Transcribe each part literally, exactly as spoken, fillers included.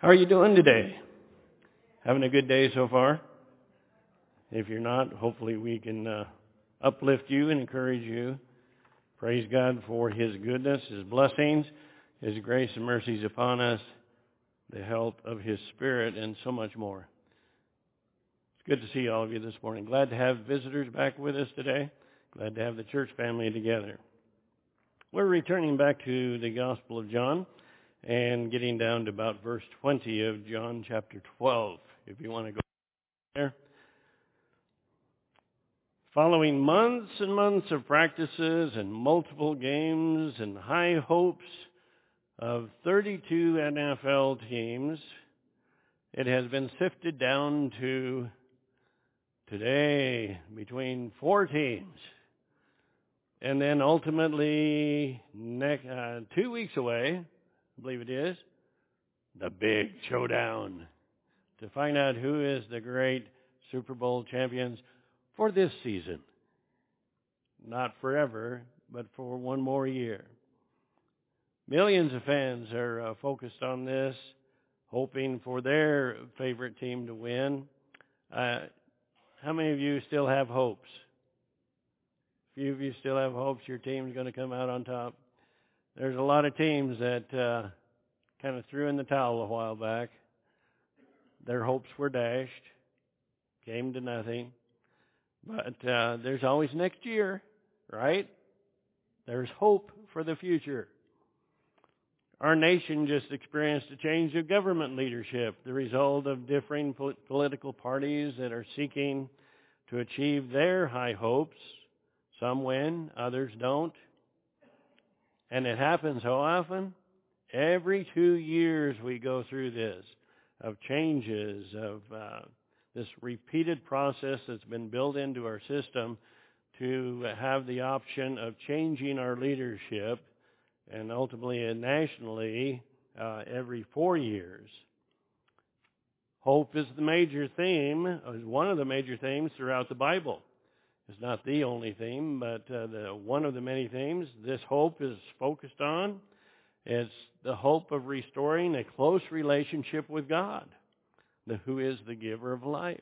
How are you doing today? Having a good day so far? If you're not, hopefully we can uh, uplift you and encourage you. Praise God for His goodness, His blessings, His grace and mercies upon us, the help of His Spirit, and so much more. It's good to see all of you this morning. Glad to have visitors back with us today. Glad to have the church family together. We're returning back to the Gospel of John and getting down to about verse twenty of John chapter twelve, if you want to go there. Following months and months of practices and multiple games and high hopes of thirty-two N F L teams, it has been sifted down to today between four teams. And then ultimately, next, uh, two weeks away, I believe it is, the big showdown to find out who is the great Super Bowl champions for this season. Not forever, but for one more year. Millions of fans are uh, focused on this, hoping for their favorite team to win. Uh, how many of you still have hopes? A few of you still have hopes your team's going to come out on top. There's a lot of teams that uh, kind of threw in the towel a while back. Their hopes were dashed, came to nothing. But uh, there's always next year, right? There's hope for the future. Our nation just experienced a change of government leadership, the result of differing po- political parties that are seeking to achieve their high hopes. Some win, others don't. And it happens how often? Every two years we go through this, of changes, of uh, this repeated process that's been built into our system to have the option of changing our leadership, and ultimately and nationally uh, every four years. Hope is the major theme, is one of the major themes throughout the Bible. It's not the only theme, but uh, the one of the many themes this hope is focused on. It's the hope of restoring a close relationship with God, the, who is the giver of life.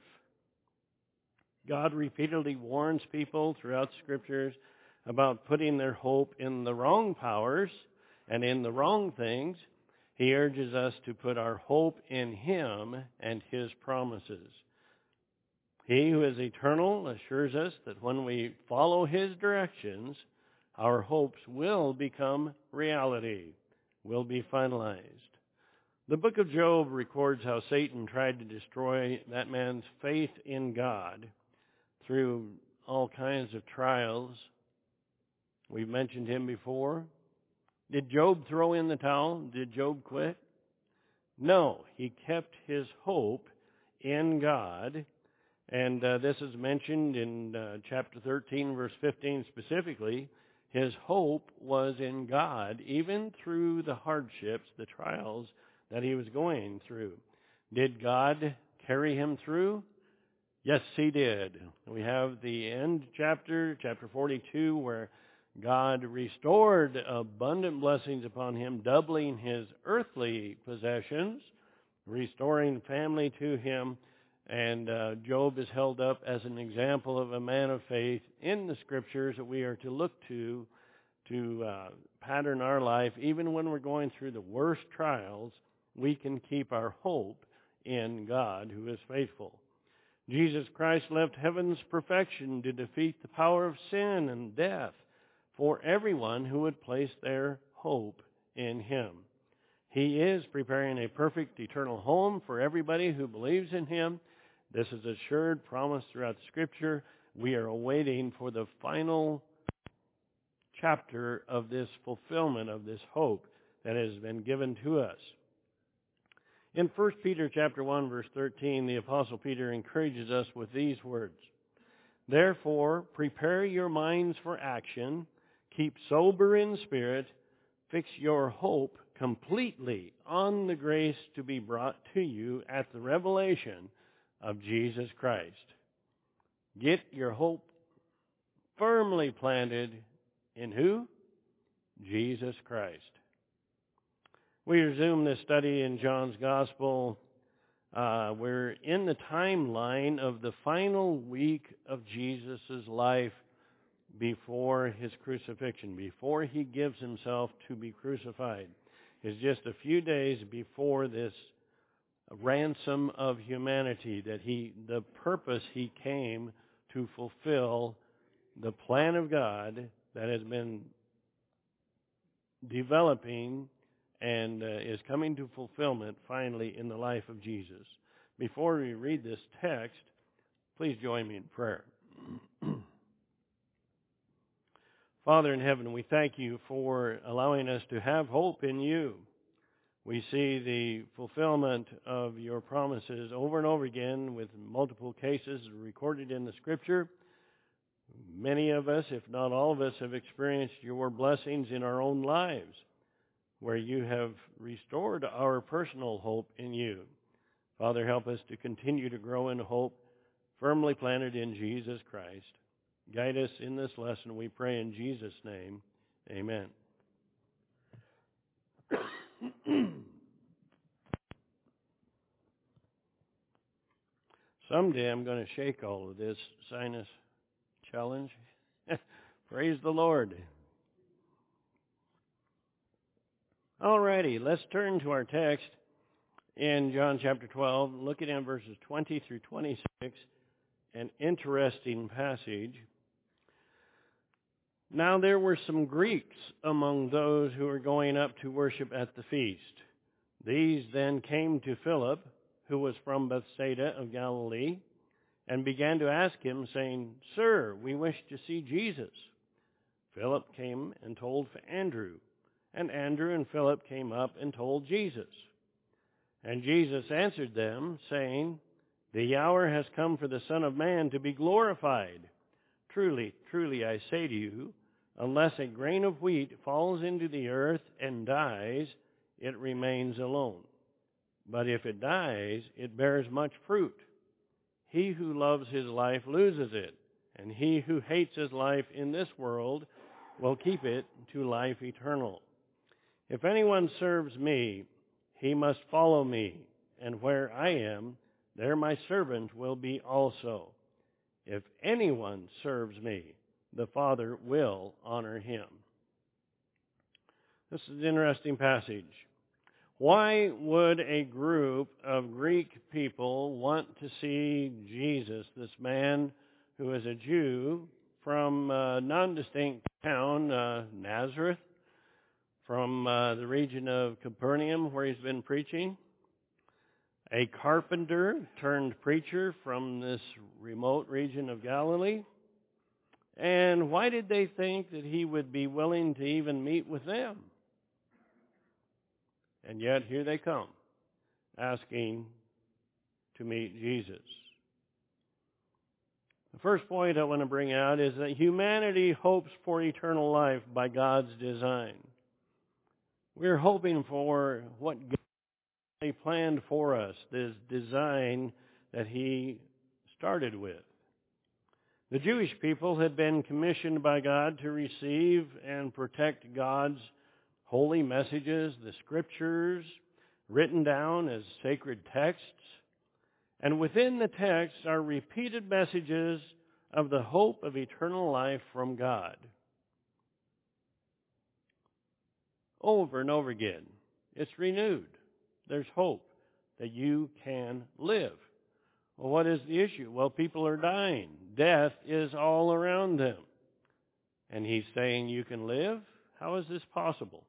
God repeatedly warns people throughout Scriptures about putting their hope in the wrong powers and in the wrong things. He urges us to put our hope in Him and His promises. He who is eternal assures us that when we follow His directions, our hopes will become reality, will be finalized. The book of Job records how Satan tried to destroy that man's faith in God through all kinds of trials. We've mentioned him before. Did Job throw in the towel? Did Job quit? No, he kept his hope in God. And uh, this is mentioned in uh, chapter thirteen, verse fifteen specifically. His hope was in God, even through the hardships, the trials that he was going through. Did God carry him through? Yes, He did. We have the end chapter, chapter forty-two, where God restored abundant blessings upon him, doubling his earthly possessions, restoring family to him. And uh, Job is held up as an example of a man of faith in the Scriptures that we are to look to to uh, pattern our life. Even when we're going through the worst trials, we can keep our hope in God, who is faithful. Jesus Christ left heaven's perfection to defeat the power of sin and death for everyone who would place their hope in Him. He is preparing a perfect eternal home for everybody who believes in Him. This is assured promise throughout the Scripture. We are awaiting for the final chapter of this fulfillment of this hope that has been given to us. In First Peter chapter one, verse thirteen, the Apostle Peter encourages us with these words. Therefore, prepare your minds for action, keep sober in spirit, fix your hope completely on the grace to be brought to you at the revelation of Jesus Christ. Get your hope firmly planted in who? Jesus Christ. We resume this study in John's Gospel. Uh, we're in the timeline of the final week of Jesus' life before his crucifixion, before he gives himself to be crucified. It's just a few days before this ransom of humanity, that he, the purpose he came to fulfill, the plan of God that has been developing and uh, is coming to fulfillment finally in the life of Jesus. Before we read this text, please join me in prayer. Father in heaven, we thank you for allowing us to have hope in you. We see the fulfillment of your promises over and over again with multiple cases recorded in the Scripture. Many of us, if not all of us, have experienced your blessings in our own lives, where you have restored our personal hope in you. Father, help us to continue to grow in hope, firmly planted in Jesus Christ. Guide us in this lesson, we pray in Jesus' name. Amen. Someday I'm going to shake all of this sinus challenge. Praise the Lord. Alrighty, let's turn to our text in John chapter twelve, looking at verses twenty through twenty-six, an interesting passage. Now there were some Greeks among those who were going up to worship at the feast. These then came to Philip, who was from Bethsaida of Galilee, and began to ask him, saying, Sir, we wish to see Jesus. Philip came and told Andrew. And Andrew and Philip came up and told Jesus. And Jesus answered them, saying, The hour has come for the Son of Man to be glorified. Truly, truly, I say to you, unless a grain of wheat falls into the earth and dies, it remains alone. But if it dies, it bears much fruit. He who loves his life loses it, and he who hates his life in this world will keep it to life eternal. If anyone serves me, he must follow me, and where I am, there my servant will be also. If anyone serves me, the Father will honor him. This is an interesting passage. Why would a group of Greek people want to see Jesus, this man who is a Jew from a non-distinct town, uh, Nazareth, from uh, the region of Capernaum where he's been preaching, a carpenter turned preacher from this remote region of Galilee? And why did they think that he would be willing to even meet with them? And yet here they come, asking to meet Jesus. The first point I want to bring out is that humanity hopes for eternal life by God's design. We're hoping for what God planned for us, this design that he started with. The Jewish people had been commissioned by God to receive and protect God's holy messages, the Scriptures, written down as sacred texts. And within the texts are repeated messages of the hope of eternal life from God. Over and over again, it's renewed. There's hope that you can live. Well, what is the issue? Well, people are dying. Death is all around them. And he's saying you can live? How is this possible?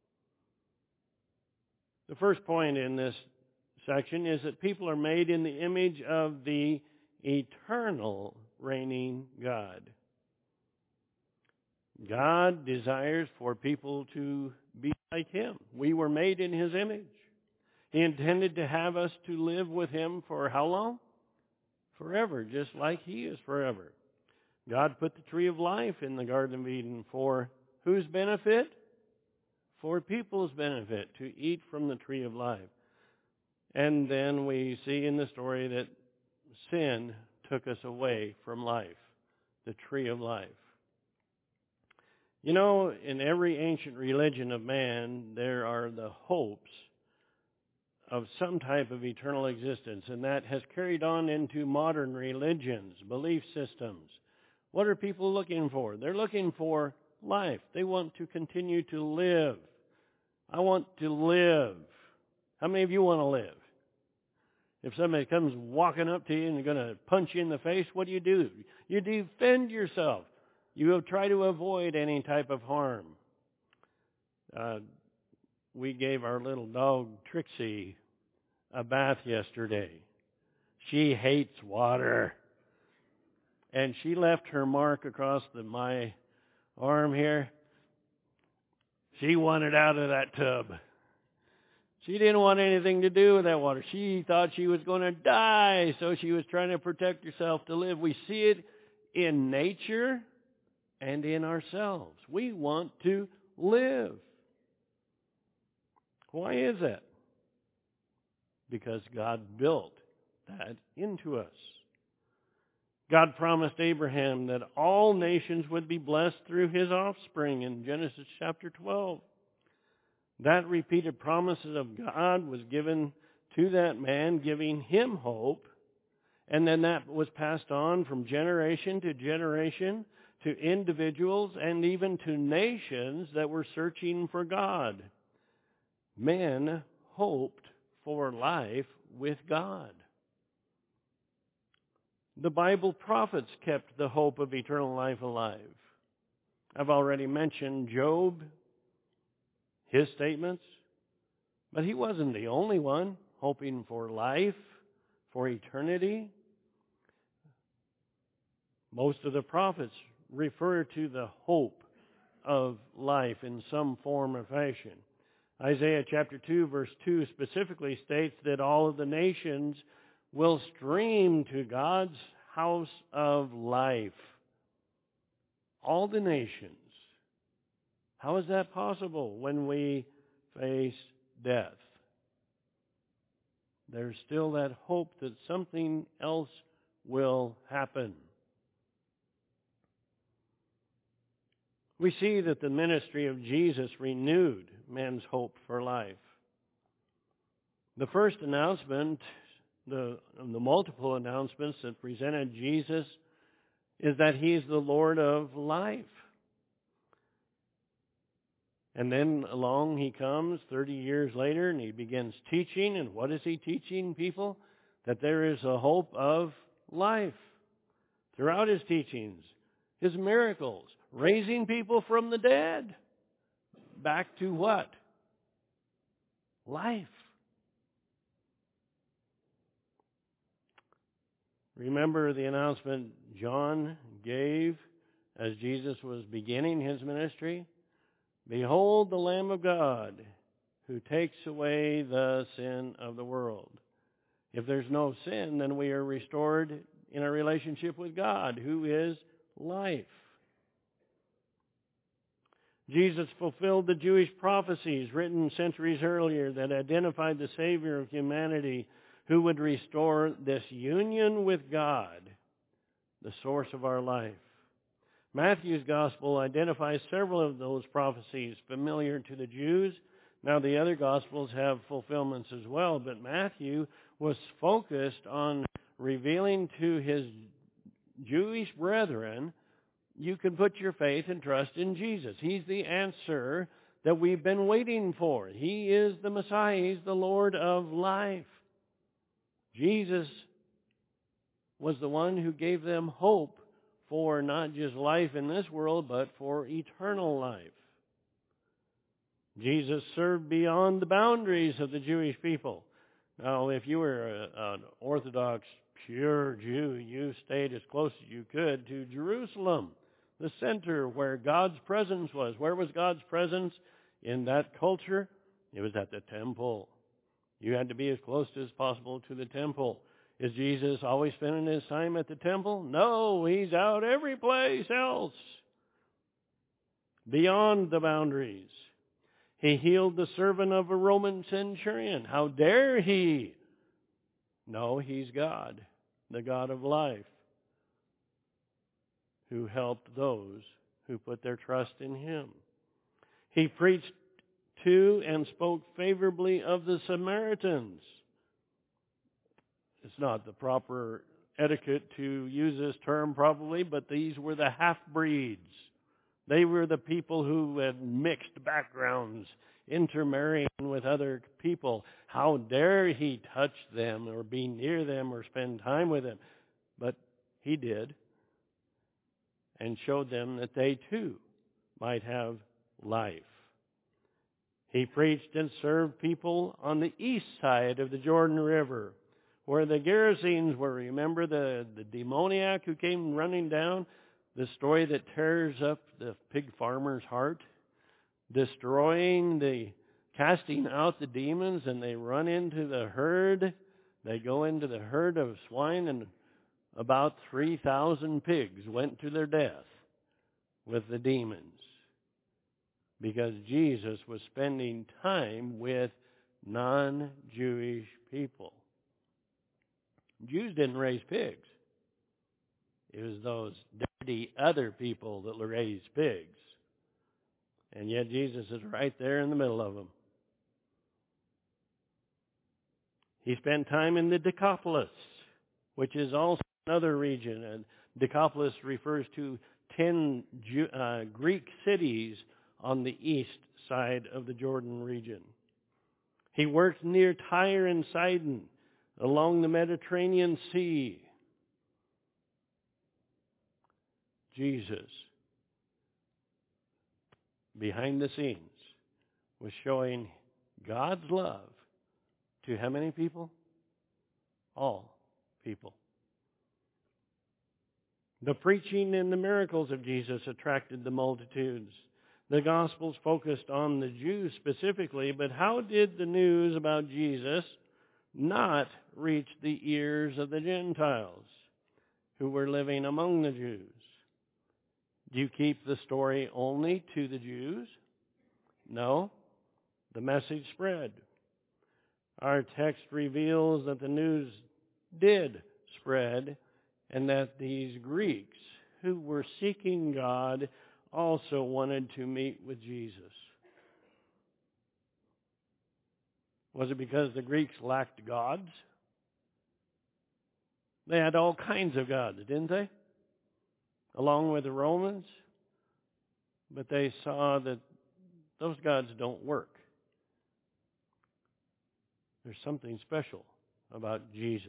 The first point in this section is that people are made in the image of the eternal reigning God. God desires for people to be like him. We were made in his image. He intended to have us to live with him for how long? Forever, just like he is forever. God put the tree of life in the Garden of Eden for whose benefit? For people's benefit, to eat from the tree of life. And then we see in the story that sin took us away from life, the tree of life. You know, in every ancient religion of man, there are the hopes of some type of eternal existence, and that has carried on into modern religions, belief systems. What are people looking for? They're looking for life. They want to continue to live. I want to live. How many of you want to live? If somebody comes walking up to you and they're going to punch you in the face, what do you do? You defend yourself. You will try to avoid any type of harm. Uh, we gave our little dog, Trixie, a bath yesterday. She hates water. And she left her mark across the, my arm here. She wanted out of that tub. She didn't want anything to do with that water. She thought she was going to die, so she was trying to protect herself to live. We see it in nature and in ourselves. We want to live. Why is that? Because God built that into us. God promised Abraham that all nations would be blessed through his offspring in Genesis chapter twelve. That repeated promises of God was given to that man, giving him hope, and then that was passed on from generation to generation to individuals and even to nations that were searching for God. Men hoped for life with God. The Bible prophets kept the hope of eternal life alive. I've already mentioned Job, his statements, but he wasn't the only one hoping for life, for eternity. Most of the prophets refer to the hope of life in some form or fashion. Isaiah chapter two, verse two specifically states that all of the nations will stream to God's house of life. All the nations. How is that possible when we face death? There's still that hope that something else will happen. We see that the ministry of Jesus renewed men's hope for life. The first announcement, the, the multiple announcements that presented Jesus, is that he is the Lord of life. And then along he comes thirty years later and he begins teaching. And what is he teaching people? That there is a hope of life. Throughout his teachings, his miracles, raising people from the dead. Back to what? Life. Remember the announcement John gave as Jesus was beginning his ministry? Behold the Lamb of God who takes away the sin of the world. If there's no sin, then we are restored in a relationship with God, who is life. Jesus fulfilled the Jewish prophecies written centuries earlier that identified the Savior of humanity who would restore this union with God, the source of our life. Matthew's gospel identifies several of those prophecies familiar to the Jews. Now the other gospels have fulfillments as well, but Matthew was focused on revealing to his Jewish brethren, you can put your faith and trust in Jesus. He's the answer that we've been waiting for. He is the Messiah. He's the Lord of life. Jesus was the one who gave them hope for not just life in this world, but for eternal life. Jesus served beyond the boundaries of the Jewish people. Now, if you were a, an Orthodox, pure Jew, you stayed as close as you could to Jerusalem, the center where God's presence was. Where was God's presence in that culture? It was at the temple. You had to be as close as possible to the temple. Is Jesus always spending his time at the temple? No, he's out every place else. Beyond the boundaries. He healed the servant of a Roman centurion. How dare he? No, he's God, the God of life, who helped those who put their trust in him. He preached to and spoke favorably of the Samaritans. It's not the proper etiquette to use this term probably, but these were the half-breeds. They were the people who had mixed backgrounds, intermarrying with other people. How dare he touch them or be near them or spend time with them? But he did, and showed them that they too might have life. He preached and served people on the east side of the Jordan River, where the Gerasenes were. Remember the, the demoniac who came running down? The story that tears up the pig farmer's heart, destroying the, casting out the demons, and they run into the herd. They go into the herd of swine, and about three thousand pigs went to their death with the demons, because Jesus was spending time with non-Jewish people. Jews didn't raise pigs. It was those dirty other people that raised pigs. And yet Jesus is right there in the middle of them. He spent time in the Decapolis, which is also another region. And Decapolis refers to ten Jew, uh, Greek cities on the east side of the Jordan region. He worked near Tyre and Sidon, along the Mediterranean Sea. Jesus, behind the scenes, was showing God's love to how many people? All people. The preaching and the miracles of Jesus attracted the multitudes. The Gospels focused on the Jews specifically, but how did the news about Jesus not reach the ears of the Gentiles who were living among the Jews? Do you keep the story only to the Jews? No. The message spread. Our text reveals that the news did spread, and that these Greeks who were seeking God also wanted to meet with Jesus. Was it because the Greeks lacked gods? They had all kinds of gods, didn't they? Along with the Romans. But they saw that those gods don't work. There's something special about Jesus.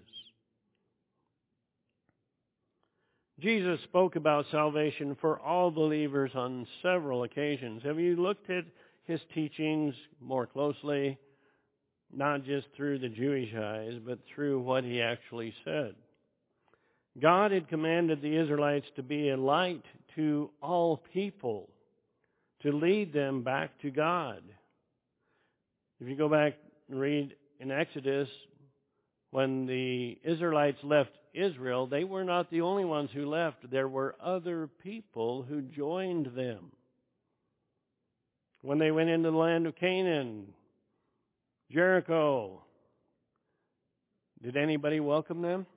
Jesus spoke about salvation for all believers on several occasions. Have you looked at his teachings more closely? Not just through the Jewish eyes, but through what he actually said. God had commanded the Israelites to be a light to all people, to lead them back to God. If you go back and read in Exodus, when the Israelites left Israel, they were not the only ones who left. There were other people who joined them. When they went into the land of Canaan, Jericho, did anybody welcome them?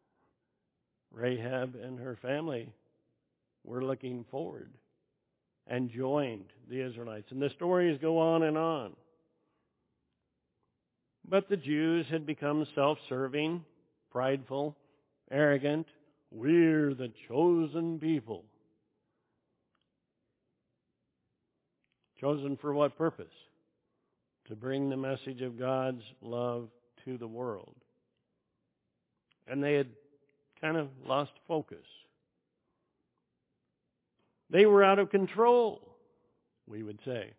Rahab and her family were looking forward and joined the Israelites. And the stories go on and on. But the Jews had become self-serving, prideful, arrogant. We're the chosen people. Chosen for what purpose? To bring the message of God's love to the world. And they had kind of lost focus. They were out of control, we would say.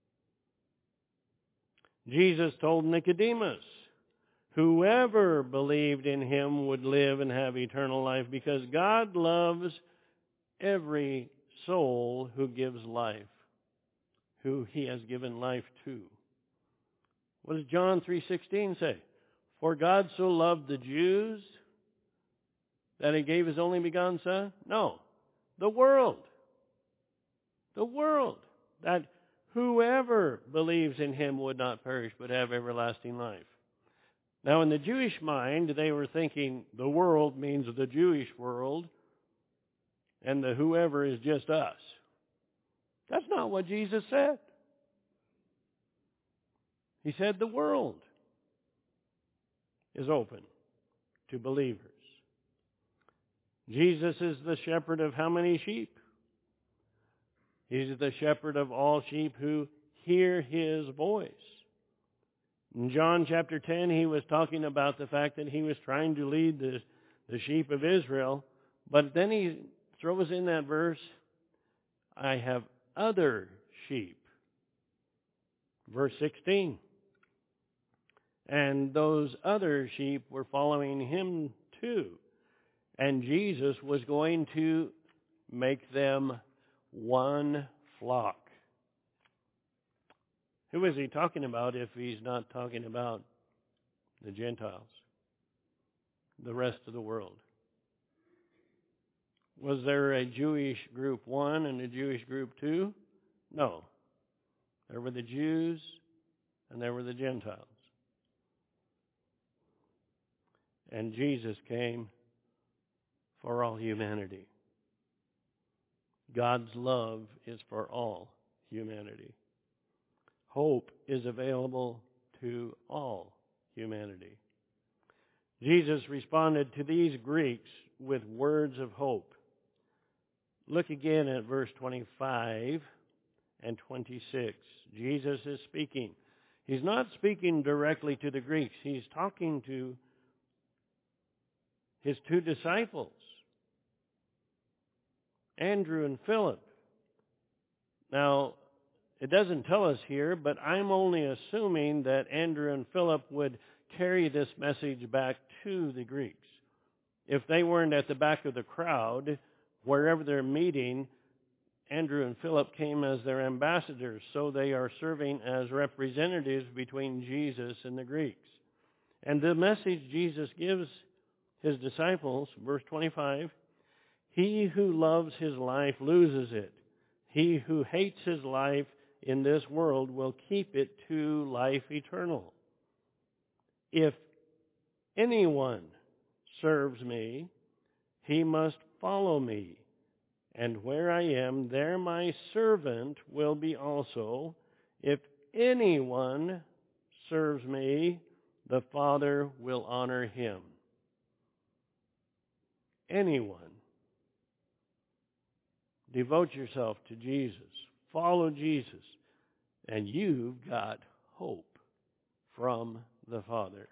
Jesus told Nicodemus, whoever believed in him would live and have eternal life, because God loves every soul who gives life, who he has given life to. What does John three sixteen say? For God so loved the Jews that he gave his only begotten Son? No, the world. The world. That whoever believes in him would not perish but have everlasting life. Now in the Jewish mind, they were thinking the world means the Jewish world, and the whoever is just us. That's not what Jesus said. He said the world is open to believers. Jesus is the shepherd of how many sheep? He's the shepherd of all sheep who hear his voice. In John chapter ten, he was talking about the fact that he was trying to lead the, the sheep of Israel. But then he throws in that verse, I have other sheep. Verse sixteen. And those other sheep were following him too. And Jesus was going to make them one flock. Who is he talking about if he's not talking about the Gentiles, the rest of the world? Was there a Jewish group one and a Jewish group two? No. There were the Jews and there were the Gentiles. And Jesus came for all humanity. God's love is for all humanity. Hope is available to all humanity. Jesus responded to these Greeks with words of hope. Look again at verse twenty-five and twenty-six. Jesus is speaking. He's not speaking directly to the Greeks. He's talking to his two disciples, Andrew and Philip. Now, it doesn't tell us here, but I'm only assuming that Andrew and Philip would carry this message back to the Greeks. If they weren't at the back of the crowd, wherever they're meeting, Andrew and Philip came as their ambassadors, so they are serving as representatives between Jesus and the Greeks. And the message Jesus gives his disciples, verse twenty-five, he who loves his life loses it. He who hates his life in this world will keep it to life eternal. If anyone serves me, he must follow me. And where I am, there my servant will be also. If anyone serves me, the Father will honor him. Anyone. Devote yourself to Jesus. Follow Jesus. And you've got hope from the Father.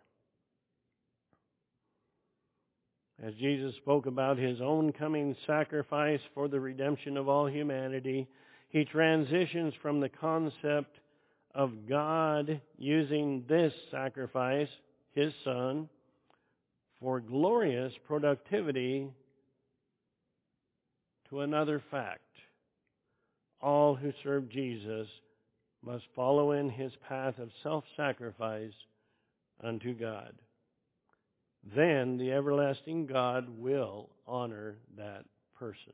As Jesus spoke about his own coming sacrifice for the redemption of all humanity, he transitions from the concept of God using this sacrifice, his Son, for glorious productivity to another fact. All who serve Jesus must follow in his path of self-sacrifice unto God. Then the everlasting God will honor that person.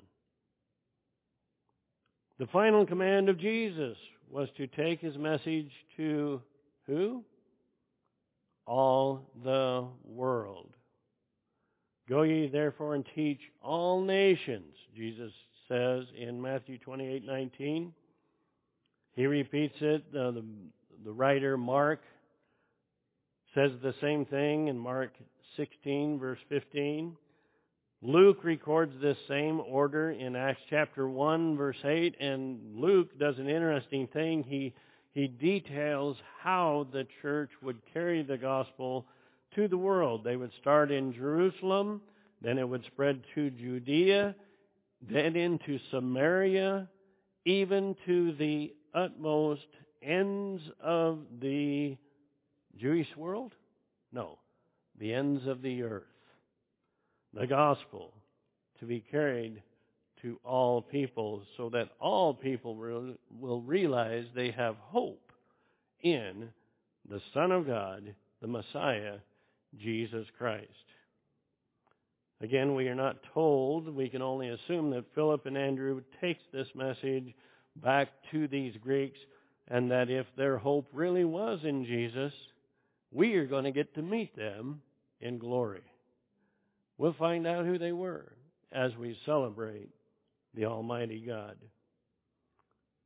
The final command of Jesus was to take his message to who? All the world. Go ye therefore and teach all nations, Jesus says in Matthew twenty-eight nineteen. He repeats it. Uh, the, the writer Mark says the same thing in Mark sixteen, verse fifteen. Luke records this same order in Acts chapter one, verse eight, and Luke does an interesting thing. He, he details how the church would carry the gospel to the world. They would start in Jerusalem, then it would spread to Judea, then into Samaria, even to the utmost ends of the Jewish world? No, the ends of the earth. The gospel to be carried to all people so that all people will, will realize they have hope in the Son of God, the Messiah, Jesus Christ. Again, we are not told. We can only assume that Philip and Andrew takes this message back to these Greeks, and that if their hope really was in Jesus, we are going to get to meet them in glory. We'll find out who they were as we celebrate the Almighty God.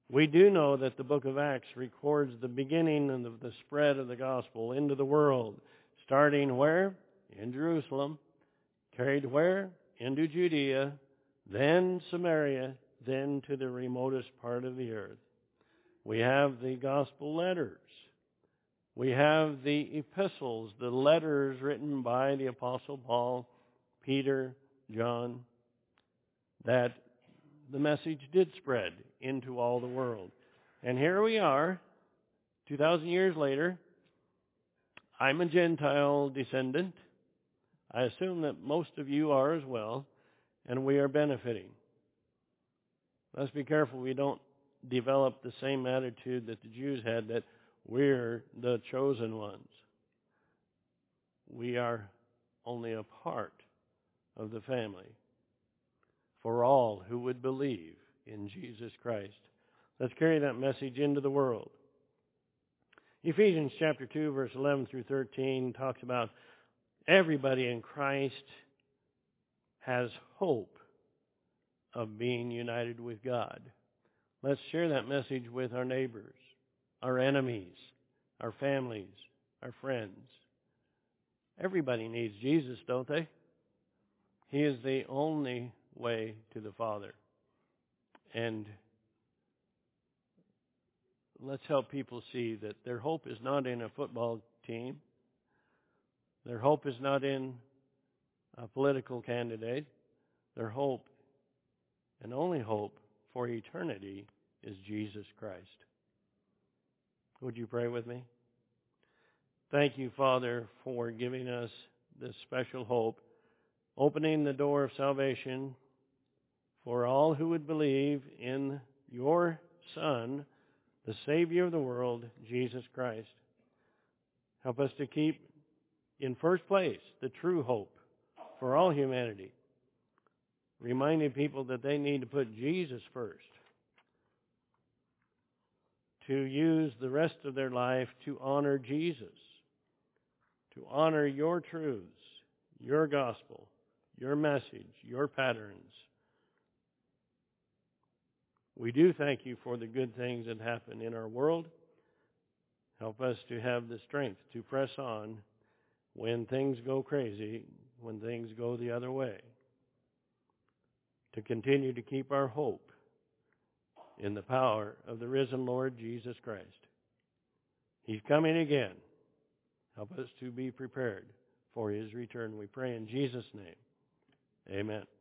We do know that the book of Acts records the beginning and the, the spread of the gospel into the world, starting where? In Jerusalem. Carried where? Into Judea, then Samaria, then to the remotest part of the earth. We have the gospel letters. We have the epistles, the letters written by the Apostle Paul, Peter, John, that the message did spread into all the world. And here we are, two thousand years later. I'm a Gentile descendant. I assume that most of you are as well, and we are benefiting. Let's be careful we don't develop the same attitude that the Jews had, that we're the chosen ones. We are only a part of the family for all who would believe in Jesus Christ. Let's carry that message into the world. Ephesians chapter two, verse eleven through thirteen talks about everybody in Christ has hope of being united with God. Let's share that message with our neighbors, our enemies, our families, our friends. Everybody needs Jesus, don't they? He is the only way to the Father. And let's help people see that their hope is not in a football team. Their hope is not in a political candidate. Their hope, and only hope for eternity, is Jesus Christ. Would you pray with me? Thank you, Father, for giving us this special hope, opening the door of salvation for all who would believe in your Son, the Savior of the world, Jesus Christ. Help us to keep in first place the true hope for all humanity, reminding people that they need to put Jesus first, to use the rest of their life to honor Jesus, to honor your truths, your gospel, your message, your patterns. We do thank you for the good things that happen in our world. Help us to have the strength to press on when things go crazy, when things go the other way, to continue to keep our hope in the power of the risen Lord Jesus Christ. He's coming again. Help us to be prepared for his return. We pray in Jesus' name. Amen.